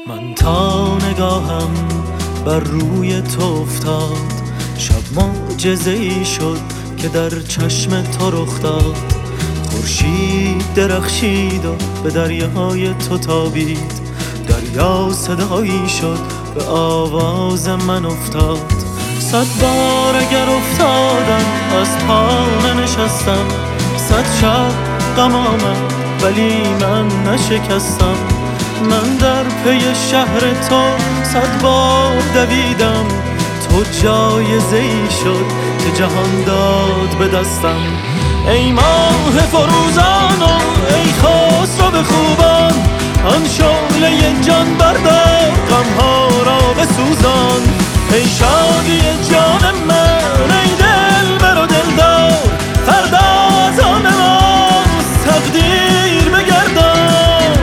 من تا نگاهم بر روی تو افتاد، شب معجزه‌ای شد که در چشم تو رخ داد. خورشید درخشید و به دریای تو تابید، دریا صدایی شد به آواز من افتاد. 100 بار اگر افتادم از پا ننشستم، 100 شب غم آمد ولی من نشکستم. من در پی شهر تو 100 بار دویدم، تو جایزه‌ای شد که جهان داد به دستم. ای ماه فروزان و ای خسرو به خوبان، آن شعله جان بردار غمها را بسوزان. ای شادی جان من ای دلبر و دلدار، فردا از آن ماست تقدیر بگردان.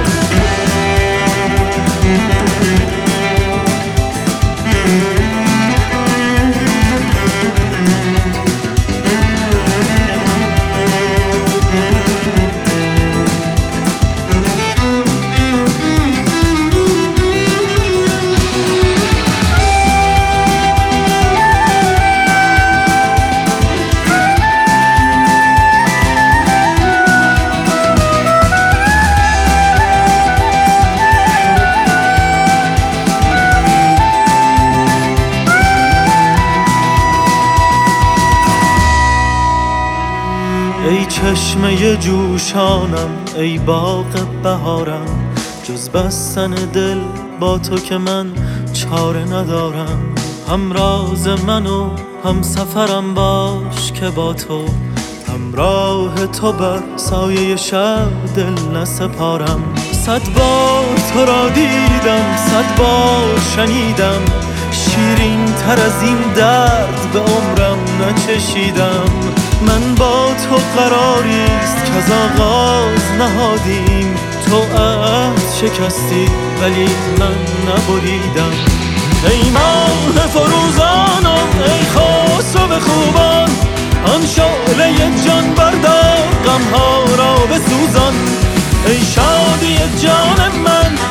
ای چشمه جوشانم ای باغ بهارم، جز بستن دل با تو که من چاره ندارم. همراز من و هم سفرم باش که با تو، همراه تو بر سایه شب دل نسپارم. 100 بار تو را دیدم 100 بار شنیدم، شیرین تر از این درد به عمرم نچشیدم. من با تو قراریست که از آغاز نهادیم، تو عهد شکستی ولی من نبریدم. ای ماه فروزان و ای خسرو به خوبان، آن شعله جان بردار غمها را بسوزان. ای شادی جان من